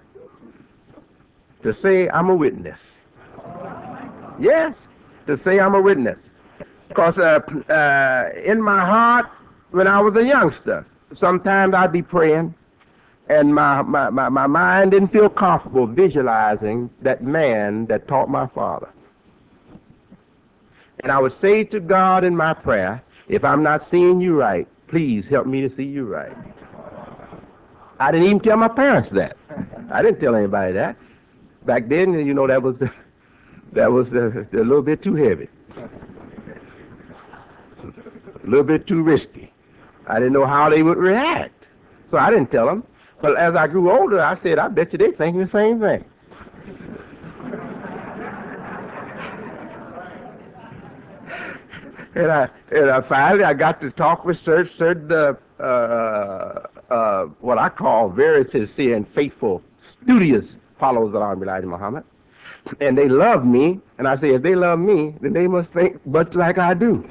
to say I'm a witness. Yes, to say I'm a witness. Because uh, uh, in my heart, when I was a youngster, sometimes I'd be praying, and my, my, my, my mind didn't feel comfortable visualizing that man that taught my father. And I would say to God in my prayer, if I'm not seeing you right, please help me to see you right. I didn't even tell my parents that. I didn't tell anybody that. Back then, you know, that was the, that was the, the, a little bit too heavy, a little bit too risky. I didn't know how they would react, so I didn't tell them. But as I grew older, I said, I bet you they're thinking the same thing. And I, and I finally, I got to talk with certain, certain uh, uh, uh, what I call very sincere and faithful, studious followers of Elijah Muhammad. And they love me, and I say, if they love me, then they must think much like I do.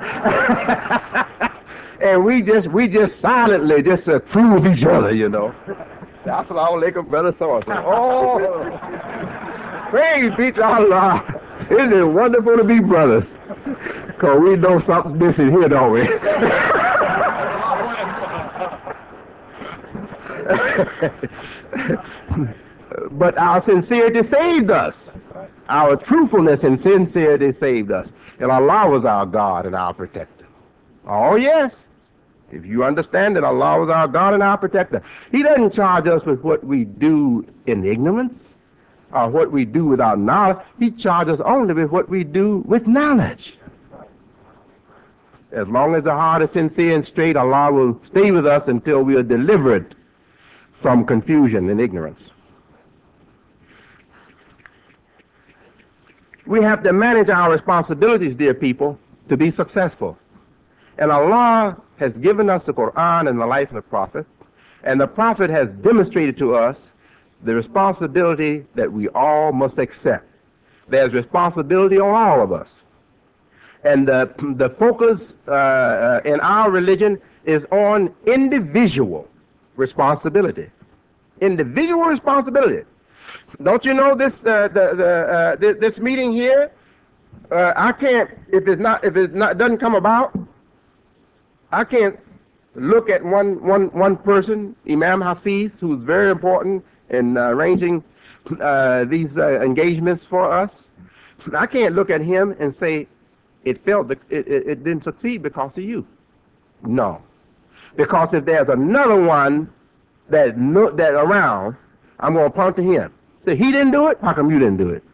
And we just, we just silently just approve each other, you know. Assalamu alaikum, brother so-and-so. Oh, praise be to Allah. Isn't it wonderful to be brothers? Because we know something's missing here, don't we? But our sincerity saved us. Our truthfulness and sincerity saved us. And Allah was our God and our protector. Oh, yes. If you understand that Allah was our God and our protector. He doesn't charge us with what we do in ignorance or what we do without knowledge. He charges us only with what we do with knowledge. As long as the heart is sincere and straight, Allah will stay with us until we are delivered from confusion and ignorance. We have to manage our responsibilities, dear people, to be successful. And Allah has given us the Quran and the life of the Prophet, and the Prophet has demonstrated to us the responsibility that we all must accept. There's responsibility on all of us. And the, the focus uh, in our religion is on individual responsibility. Individual responsibility. Don't you know this uh, the, the, uh, th this meeting here? Uh, I can't if it's not if it not doesn't come about. I can't look at one one one person, Imam Hafiz, who's very important in uh, arranging uh, these uh, engagements for us. I can't look at him and say it failed. It, it, it didn't succeed because of you. No, because if there's another one that no, that around, I'm going to point to him. Say he didn't do it. How come you didn't do it?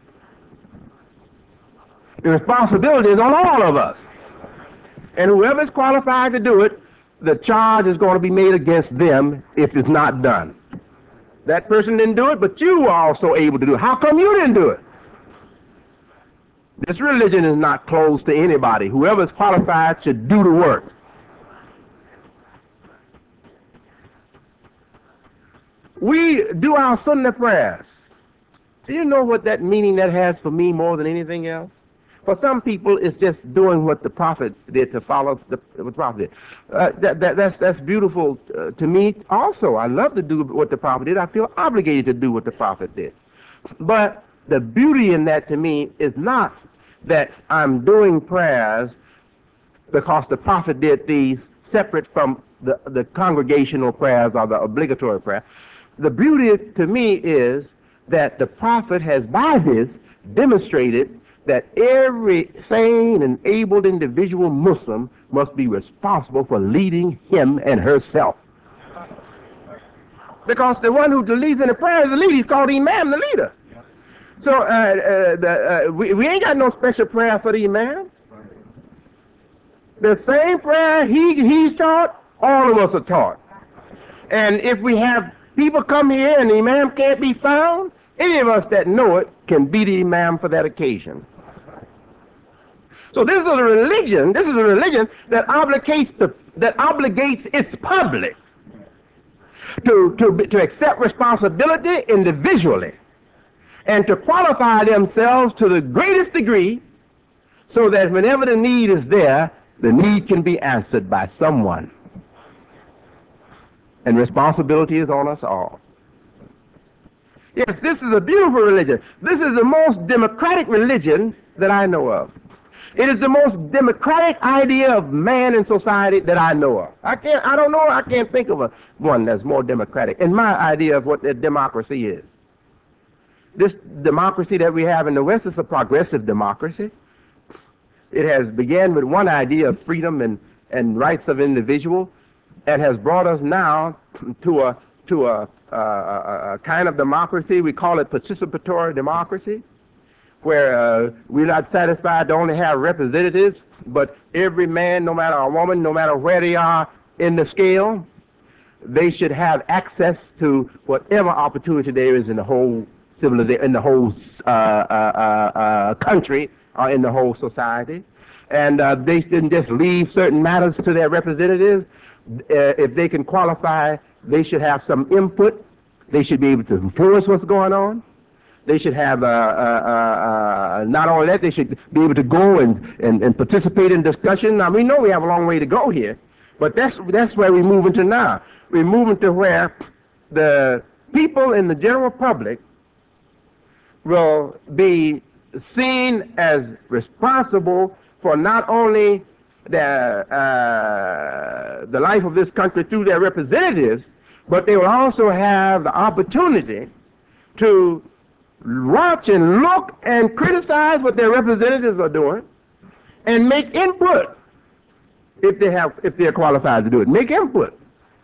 The responsibility is on all of us. And whoever's qualified to do it, the charge is going to be made against them if it's not done. That person didn't do it, but you were also able to do it. How come you didn't do it? This religion is not closed to anybody. Whoever's qualified should do the work. We do our Sunnah prayers. Do you know what that meaning that has for me more than anything else? For some people, it's just doing what the Prophet did, to follow the, what the Prophet did. Uh, that, that, that's, that's beautiful uh, to me also. I love to do what the Prophet did. I feel obligated to do what the Prophet did. But the beauty in that to me is not that I'm doing prayers because the Prophet did these separate from the, the congregational prayers or the obligatory prayer. The beauty to me is that the Prophet has by this demonstrated that every sane and able individual Muslim must be responsible for leading him and herself. Because the one who leads in the prayer is the leader. He's called Imam, the leader. So uh, uh, the, uh, we, we ain't got no special prayer for the Imam. The same prayer he, he's taught, all of us are taught. And if we have people come here and the Imam can't be found, any of us that know it can be the Imam for that occasion. So this is a religion, this is a religion that obligates the, that obligates its public to, to, to accept responsibility individually and to qualify themselves to the greatest degree so that whenever the need is there, the need can be answered by someone. And responsibility is on us all. Yes, this is a beautiful religion. This is the most democratic religion that I know of. It is the most democratic idea of man in society that I know of. I can't, I don't know, I can't think of a, one that's more democratic. And my idea of what a democracy is. This democracy that we have in the West is a progressive democracy. It has began with one idea of freedom and, and rights of individual, and has brought us now to a to a, a, a, a kind of democracy. We call it participatory democracy, where uh, we're not satisfied to only have representatives, but every man, no matter a woman, no matter where they are in the scale, they should have access to whatever opportunity there is in the whole civilization, in the whole uh, uh, uh, uh, country, or in the whole society. And uh, they shouldn't just leave certain matters to their representatives. Uh, if they can qualify, they should have some input. They should be able to influence what's going on. They should have, uh, uh, uh, uh, not only that, they should be able to go and, and, and participate in discussion. Now, we know we have a long way to go here, but that's, that's where we're moving to now. We're moving to where the people in the general public will be seen as responsible for not only the, uh, the life of this country through their representatives, but they will also have the opportunity to watch and look and criticize what their representatives are doing and make input if they have, if they're qualified to do it. Make input.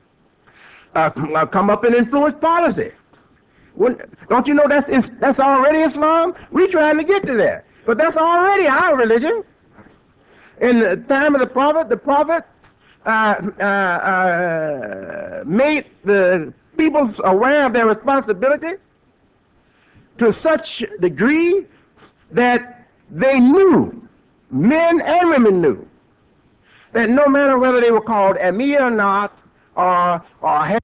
Uh, come up and influence policy. When, don't you know that's, that's already Islam? We're trying to get to that. But that's already our religion. In the time of the Prophet, the Prophet uh, uh, uh, made the people aware of their responsibility to such degree that they knew, men and women knew, that no matter whether they were called Amir or not, or, or